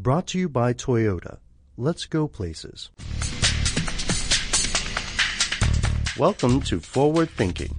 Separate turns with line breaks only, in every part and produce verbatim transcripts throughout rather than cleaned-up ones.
Brought to you by Toyota. Let's go places. Welcome to Forward Thinking.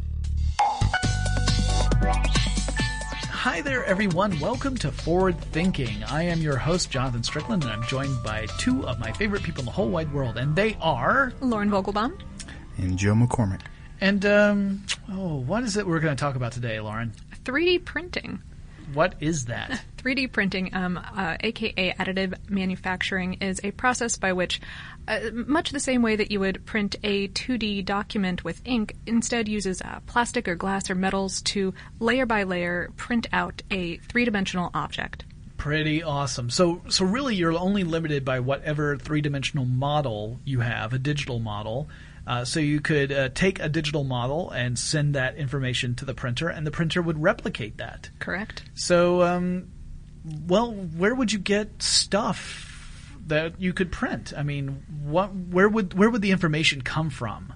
Hi there, everyone. Welcome to Forward Thinking. I am your host, Jonathan Strickland, and I'm joined by two of my favorite people in the whole wide world, and they are...
Lauren Vogelbaum.
And Joe McCormick.
And, um, oh, what is it we're going to talk about today, Lauren?
three D printing.
What is that?
three D printing, um, uh, aka additive manufacturing, is a process by which, uh, much the same way that you would print a two D document with ink, instead uses uh, plastic or glass or metals to layer by layer print out a three-dimensional object.
Pretty awesome. So, so really, you're only limited by whatever three-dimensional model you have, a digital model. Uh, so you could uh, take a digital model and send that information to the printer, and the printer would replicate that.
Correct.
So, um, well, where would you get stuff that you could print? I mean, what, where would where would the information come from?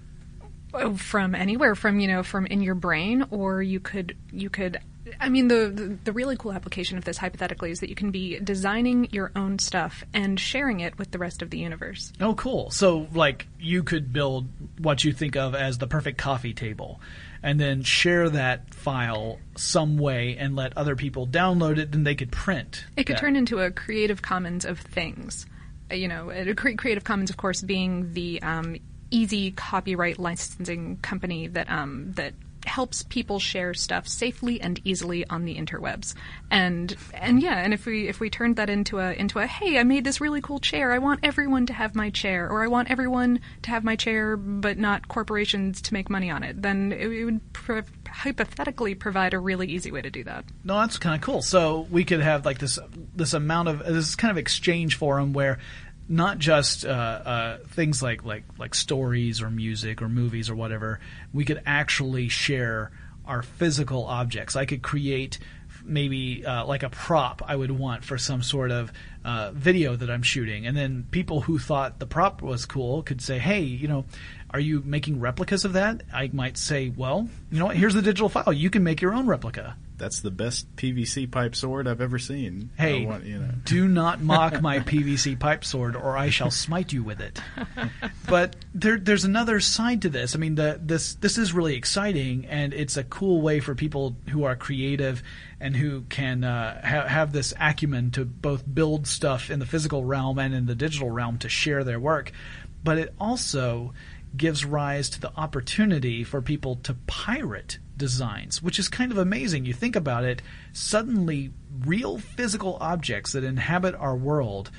Oh, from anywhere, from you know, from in your brain, or you could you could. I mean, the, the the really cool application of this, hypothetically, is that you can be designing your own stuff and sharing it with the rest of the universe.
Oh, cool. So, like, you could build what you think of as the perfect coffee table and then share that file some way and let other people download it, then they could print.
It could
that.
turn into a Creative Commons of things. Uh, you know, a Creative Commons, of course, being the um, easy copyright licensing company that um, that helps people share stuff safely and easily on the interwebs. And and yeah, and if we if we turned that into a into a hey, I made this really cool chair, I want everyone to have my chair, or I want everyone to have my chair but not corporations to make money on it, then it, it would pro- hypothetically provide a really easy way to do that.
No, that's kind of cool. So we could have like this this amount of this kind of exchange forum where not just uh, uh, things like, like like stories or music or movies or whatever. We could actually share our physical objects. I could create maybe uh, like a prop I would want for some sort of uh, video that I'm shooting. And then people who thought the prop was cool could say, hey, you know, are you making replicas of that? I might say, well, you know what, here's the digital file. You can make your own replica.
That's the best P V C pipe sword I've ever seen.
Hey,
I want, you know.
Do not mock my P V C pipe sword, or I shall smite you with it. But there, there's another side to this. I mean, the, this this is really exciting, and it's a cool way for people who are creative and who can uh, ha- have this acumen to both build stuff in the physical realm and in the digital realm to share their work. But it also gives rise to the opportunity for people to pirate designs, which is kind of amazing. You think about it, suddenly real physical objects that inhabit our world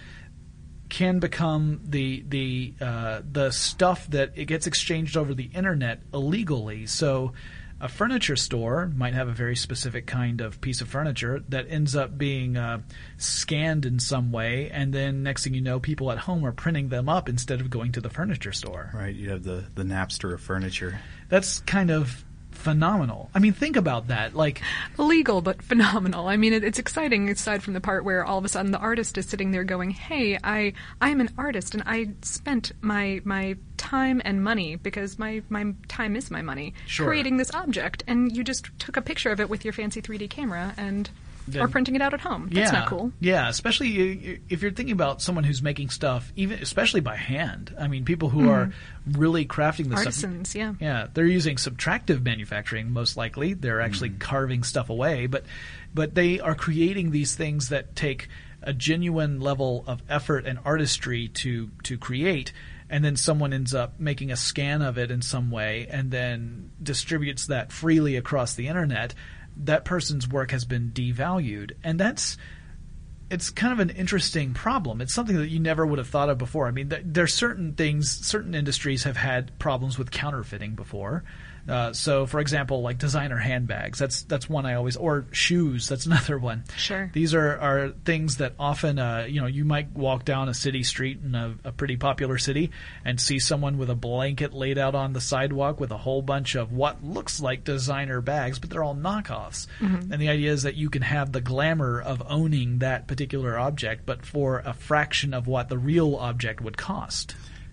can become the the uh, the stuff that it gets exchanged over the internet illegally. So a furniture store might have a very specific kind of piece of furniture that ends up being uh, scanned in some way, and then next thing you know, people at home are printing them up instead of going to the furniture store.
Right, you have the, the Napster of furniture.
That's kind of phenomenal. I mean, think about that. Like,
illegal, but phenomenal. I mean, it, it's exciting aside from the part where all of a sudden the artist is sitting there going, hey, I I am an artist and I spent my my time and money, because my, my time is my money,
sure,
creating this object, and you just took a picture of it with your fancy three D camera and
Then,
or printing it out at home. That's
yeah,
not cool.
Yeah, especially if you're thinking about someone who's making stuff, even especially by hand. I mean, people who mm. are really crafting this
Artisans,
stuff.
yeah.
Yeah, they're using subtractive manufacturing, most likely. They're actually mm. carving stuff away, but but they are creating these things that take a genuine level of effort and artistry to to create. And then someone ends up making a scan of it in some way and then distributes that freely across the internet. That person's work has been devalued. And that's it's kind of an interesting problem. It's something that you never would have thought of before. I mean, th- there's certain things, certain industries have had problems with counterfeiting before. Uh, so, for example, like designer handbags, that's that's one I always, or shoes, that's another one.
Sure.
These are, are things that often, uh, you know, you might walk down a city street in a, a pretty popular city and see someone with a blanket laid out on the sidewalk with a whole bunch of what looks like designer bags, but they're all knockoffs. Mm-hmm. And the idea is that you can have the glamour of owning that particular object, but for a fraction of what the real object would cost.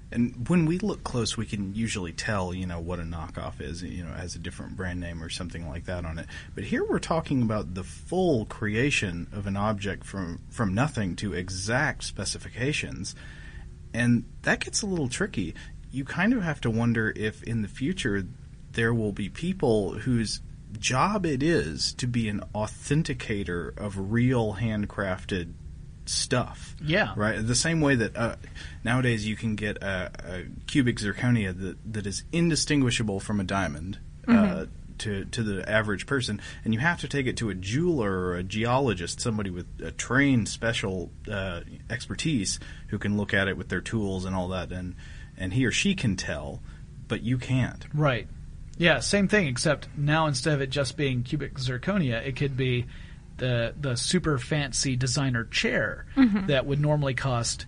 And when we look close, we can usually tell, you know, what a knockoff is. You know, it has a different brand name or something like that on it. But here we're talking about the full creation of an object from, from nothing to exact specifications. And that gets a little tricky. You kind of have to wonder if in the future there will be people whose job it is to be an authenticator of real handcrafted stuff.
Yeah.
Right? The same way that uh, nowadays you can get a, a cubic zirconia that, that is indistinguishable from a diamond mm-hmm. uh, to, to the average person, and you have to take it to a jeweler or a geologist, somebody with a trained special uh, expertise who can look at it with their tools and all that, and, and he or she can tell, but you can't.
Right. Yeah, same thing, except now instead of it just being cubic zirconia, it could be the the super fancy designer chair mm-hmm. that would normally cost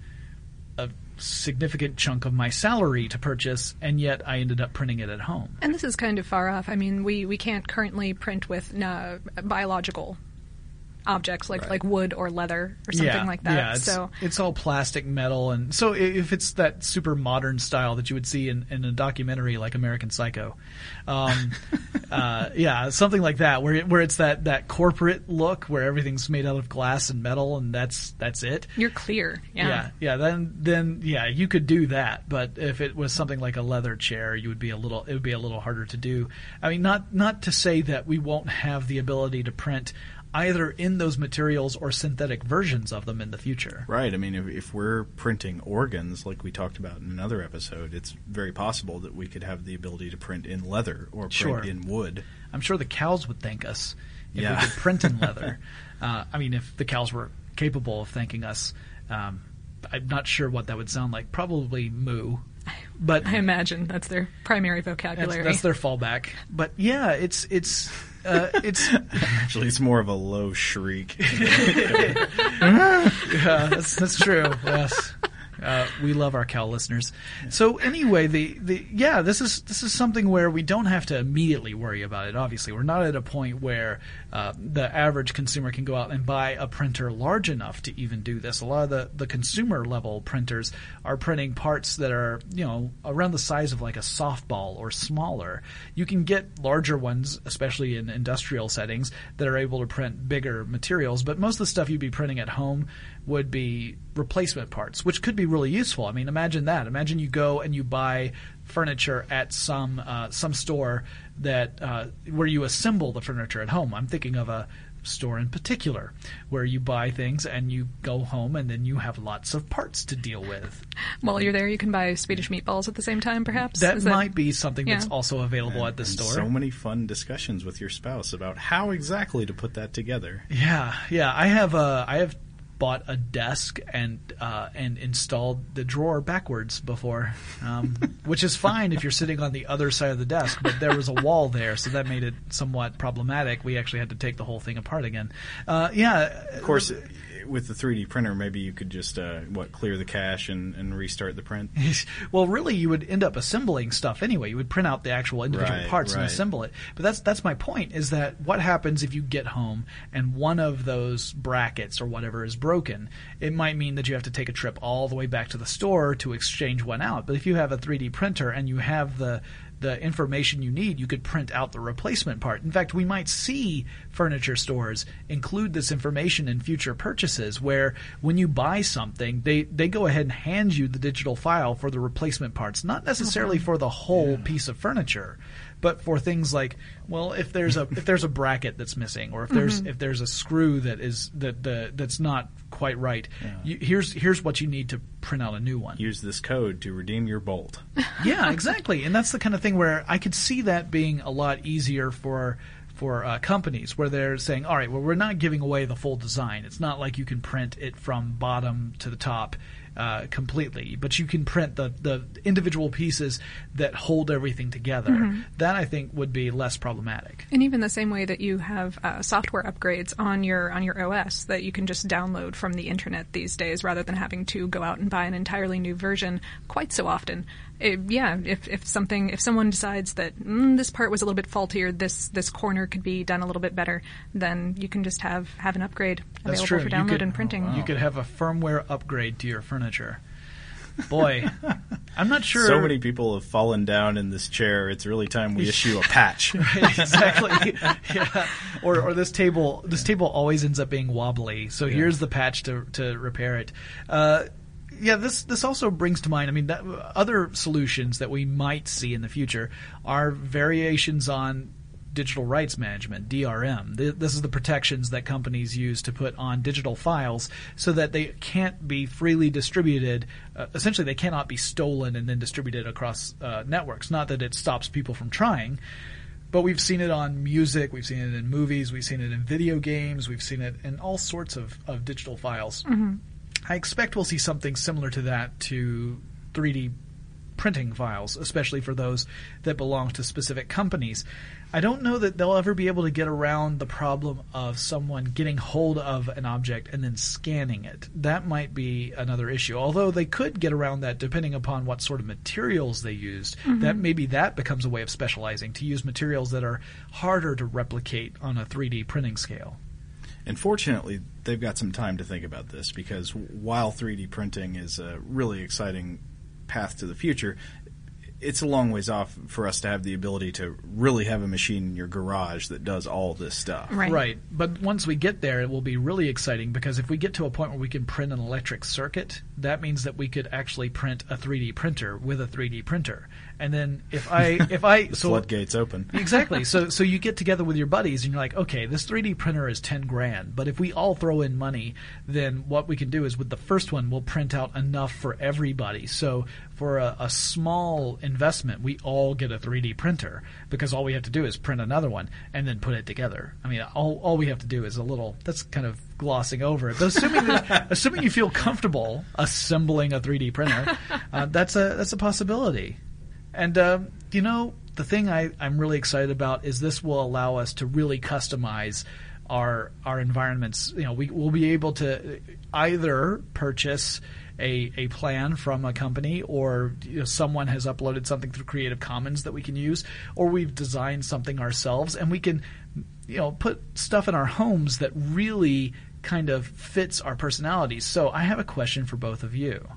a significant chunk of my salary to purchase, and yet I ended up printing it at home.
And this is kind of far off. I mean, we, we can't currently print with uh, biological objects like,
right.
like wood or leather or something
yeah,
like that.
Yeah, it's,
so
it's all plastic, metal, and so if it's that super modern style that you would see in, in a documentary like American Psycho, um, uh, yeah, something like that, where it, where it's that, that corporate look where everything's made out of glass and metal, and that's that's it.
You're clear, yeah,
yeah, yeah. Then then yeah, you could do that, but if it was something like a leather chair, you would be a little it would be a little harder to do. I mean, not not to say that we won't have the ability to print either in those materials or synthetic versions of them in the future.
Right. I mean, if, if we're printing organs, like we talked about in another episode, it's very possible that we could have the ability to print in leather or print
sure.
in wood.
I'm sure the cows would thank us if
yeah.
we could print in leather. uh, I mean, if the cows were capable of thanking us. Um, I'm not sure what that would sound like. Probably moo. But
I imagine that's their primary vocabulary.
That's, that's their fallback. But yeah, it's it's uh, it's
actually it's more of a low shriek.
yeah, that's that's true. Yes. Uh, we love our cow listeners. So anyway, the, the yeah, this is this is something where we don't have to immediately worry about it. Obviously, we're not at a point where uh, the average consumer can go out and buy a printer large enough to even do this. A lot of the, the consumer level printers are printing parts that are, you know, around the size of like a softball or smaller. You can get larger ones, especially in industrial settings, that are able to print bigger materials. But most of the stuff you'd be printing at home would be replacement parts, which could be really useful. I mean, imagine that. Imagine you go and you buy furniture at some uh, some store that uh, where you assemble the furniture at home. I'm thinking of a store in particular where you buy things and you go home and then you have lots of parts to deal with.
While you're there, you can buy Swedish meatballs at the same time, perhaps?
That
Is
might
that...
be something
yeah.
that's also available
and,
at the
and
store.
So many fun discussions with your spouse about how exactly to put that together.
Yeah, yeah. I have uh, I have bought a desk and uh, and installed the drawer backwards before, um, which is fine if you're sitting on the other side of the desk, but there was a wall there, so that made it somewhat problematic. We actually had to take the whole thing apart again. Uh, yeah.
Of course, with the three D printer, maybe you could just, uh, what, clear the cache and, and restart the print?
Well, really, you would end up assembling stuff anyway. You would print out the actual individual
right,
parts
right.
and assemble it. But that's that's my point, is that what happens if you get home and one of those brackets or whatever is broken? It might mean that you have to take a trip all the way back to the store to exchange one out. But if you have a three D printer and you have the the information you need, you could print out the replacement part. In fact, we might see furniture stores include this information in future purchases where when you buy something, they, they go ahead and hand you the digital file for the replacement parts, not necessarily for the whole yeah. piece of furniture, but for things like, well, if there's a if there's a bracket that's missing, or if there's mm-hmm. if there's a screw that is that the that's not quite right,
yeah.
you, here's here's what you need to print out a new one.
Use this code to redeem your bolt.
Yeah, exactly, and that's the kind of thing where I could see that being a lot easier for for uh, companies, where they're saying, all right, well, we're not giving away the full design. It's not like you can print it from bottom to the top uh, completely, but you can print the, the individual pieces that hold everything together. Mm-hmm. That, I think, would be less problematic.
And even the same way that you have uh, software upgrades on your on your O S that you can just download from the internet these days, rather than having to go out and buy an entirely new version quite so often. It, yeah, if if something if someone decides that mm, this part was a little bit faulty, or this this corner could be done a little bit better, then you can just have, have an upgrade
That's
available
true.
for download
could,
and printing.
Oh, wow. You could have a firmware upgrade to your furniture. Boy, I'm not sure.
So many people have fallen down in this chair. It's really time we issue a patch.
Right, exactly. Yeah. Or or this table this table always ends up being wobbly. So
Yeah.
here's the patch to to repair it. Uh, yeah, this this also brings to mind. I mean, that, other solutions that we might see in the future are variations on digital rights management, D R M. This is the protections that companies use to put on digital files so that they can't be freely distributed. Uh, essentially, they cannot be stolen and then distributed across uh, networks. Not that it stops people from trying, but we've seen it on music, we've seen it in movies, we've seen it in video games, we've seen it in all sorts of, of digital files.
Mm-hmm.
I expect we'll see something similar to that to three D printing files, especially for those that belong to specific companies. I don't know that they'll ever be able to get around the problem of someone getting hold of an object and then scanning it. That might be another issue. Although they could get around that depending upon what sort of materials they used.
Mm-hmm.
That maybe that becomes a way of specializing, to use materials that are harder to replicate on a three D printing scale.
And fortunately, they've got some time to think about this, because while three D printing is a really exciting path to the future, it's a long ways off for us to have the ability to really have a machine in your garage that does all this stuff.
Right.
Right. But once we get there, it will be really exciting, because if we get to a point where we can print an electric circuit, that means that we could actually print a three D printer with a three D printer. And then if I if I
The
so
floodgates open.
Exactly. So so you get together with your buddies and you're like, okay, this three D printer is ten grand, but if we all throw in money, then what we can do is with the first one, we'll print out enough for everybody. So for a, a small investment, we all get a three D printer, because all we have to do is print another one and then put it together. I mean, all all we have to do is a little. That's kind of glossing over it. But assuming that, assuming you feel comfortable assembling a three D printer, uh, that's a that's a possibility. And, uh, you know, the thing I, I'm really excited about is this will allow us to really customize our our environments. You know, we, we'll be able to either purchase a, a plan from a company, or you know, someone has uploaded something through Creative Commons that we can use, or we've designed something ourselves, and we can, you know, put stuff in our homes that really kind of fits our personalities. So I have a question for both of you.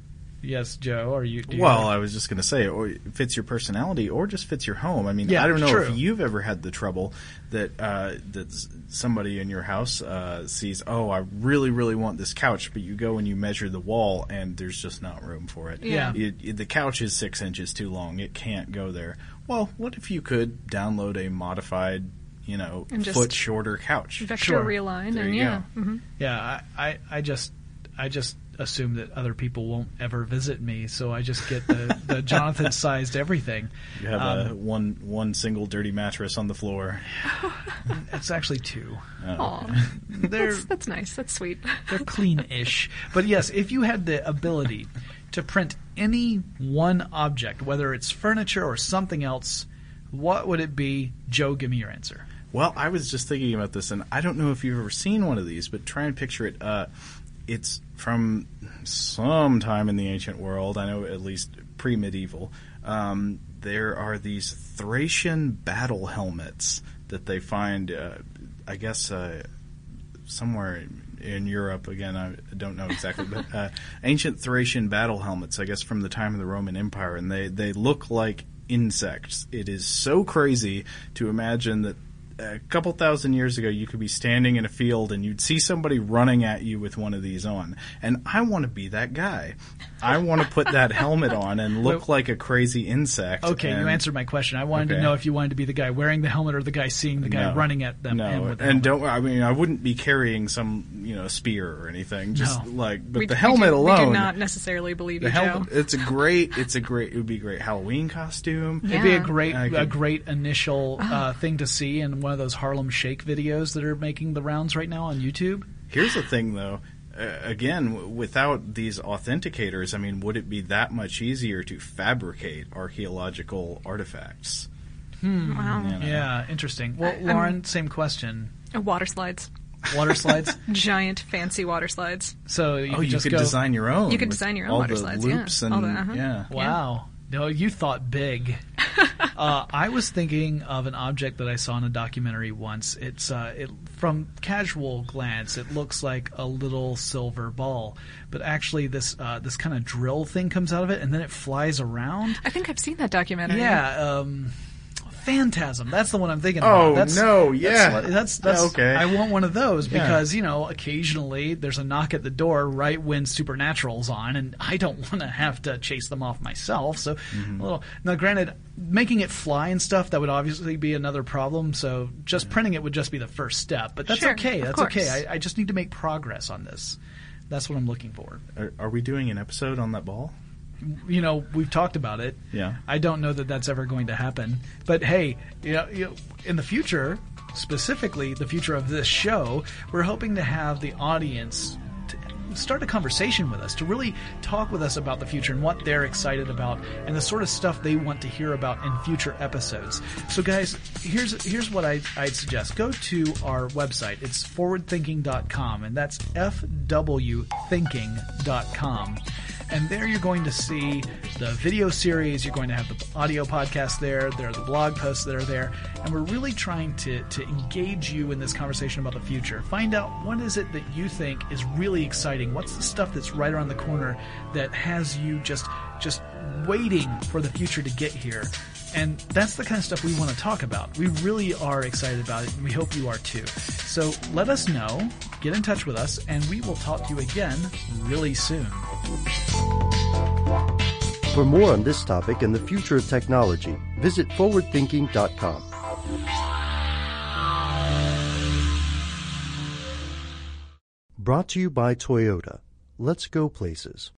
Yes, Joe, are you? Do you
Well,
have-
I was just going to say, or it fits your personality, or just fits your home. I mean,
Yeah,
I don't know
true.
if you've ever had the trouble that uh, that s- somebody in your house uh, sees, oh, I really, really want this couch, but you go and you measure the wall, and there's just not room for it.
Yeah.
It, it- the couch is six inches too long; it can't go there. Well, what if you could download a modified, you know,
And just
foot shorter couch?
Vector
Sure.
realign,
There
and
you
yeah.
go.
hmm
Yeah, I, I, I just I just assume that other people won't ever visit me, so I just get the, the Jonathan-sized everything.
You have a
Um,
one one single dirty mattress on the floor.
It's actually two.
Uh,
Aw,
They're
that's, that's nice. That's sweet.
they're clean-ish. But yes, if you had the ability to print any one object, whether it's furniture or something else, what would it be? Joe, give me your answer.
Well, I was just thinking about this, and I don't know if you've ever seen one of these, but try and picture it. Uh, it's from some time in the ancient world, I know at least pre-medieval. Um, there are these Thracian battle helmets that they find, uh, I guess, uh, somewhere in Europe. Again, I don't know exactly, but uh, ancient Thracian battle helmets, I guess, from the time of the Roman Empire, and they, they look like insects. It is so crazy to imagine that a couple thousand years ago, you could be standing in a field and you'd see somebody running at you with one of these on. And I want to be that guy. I want to put that helmet on and look like a crazy insect.
Okay,
and
you answered my question. I wanted
Okay.
to know if you wanted to be the guy wearing the helmet or the guy seeing the guy
No.
running at them.
No,
and with
and,
the helmet.
don't. I mean, I wouldn't be carrying some, you know, spear or anything. Just
No.
like, but
we,
the
we
helmet
do,
alone.
We do not necessarily believe
the
you,
helmet.
Joe.
It's a great. It's a great. It would be a great Halloween costume.
Yeah.
It'd be a great,
I
a
could-
great initial uh, thing to see in one of those Harlem Shake videos that are making the rounds right now on YouTube.
Here's the thing, though. Uh, again, w- without these authenticators, I mean, would it be that much easier to fabricate archaeological artifacts?
Wow.
You know?
Yeah, interesting. Well, Lauren, same question.
Uh, Water slides.
Water slides.
Giant, fancy water slides.
So you
oh,
could
you
just
could
go.
design your own.
You could
with
design your own
all
water
the
slides, yeah.
loops and
All the- uh-huh.
yeah.
Wow. No, you thought big. uh, I was thinking of an object that I saw in a documentary once. It's uh, it, from casual glance, it looks like a little silver ball, but actually this uh, this kind of drill thing comes out of it, and then it flies around.
I think I've seen that documentary.
Yeah. Um, Phantasm. That's the one I'm thinking
Oh,
about. That's,
no, yeah.
That's, that's, that's
Okay.
I want one of those
Yeah.
because, you know, occasionally there's a knock at the door right when Supernatural's on, and I don't want to have to chase them off myself. So,
Mm-hmm.
a little. Now, granted, making it fly and stuff, that would obviously be another problem. So, just printing it would just be the first step. But that's
Sure,
okay.
of
That's
course.
okay. I, I just need to make progress on this. That's what I'm looking for.
Are, are we doing an episode on that ball?
You know, we've talked about it.
Yeah.
I don't know that that's ever going to happen. But hey, you know, you know, in the future, specifically the future of this show, we're hoping to have the audience to start a conversation with us, to really talk with us about the future and what they're excited about and the sort of stuff they want to hear about in future episodes. So guys, here's here's what I, I'd suggest. Go to our website. It's forward thinking dot com, and that's f w thinking dot com. And there you're going to see the video series, you're going to have the audio podcast there, there are the blog posts that are there, and we're really trying to, to engage you in this conversation about the future. Find out what is it that you think is really exciting, what's the stuff that's right around the corner that has you just just waiting for the future to get here. And that's the kind of stuff we want to talk about. We really are excited about it, and we hope you are too. So let us know, get in touch with us, and we will talk to you again really soon.
For more on this topic and the future of technology, visit forward thinking dot com. Brought to you by Toyota. Let's go places.